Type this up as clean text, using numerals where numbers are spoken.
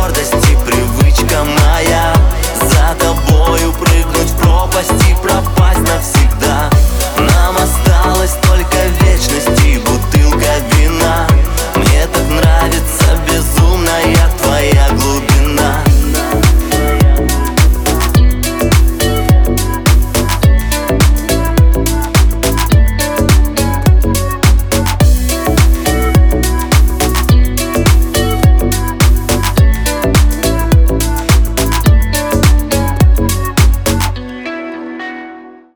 гордость и привычка моя за тобою прыгнуть в пропасть.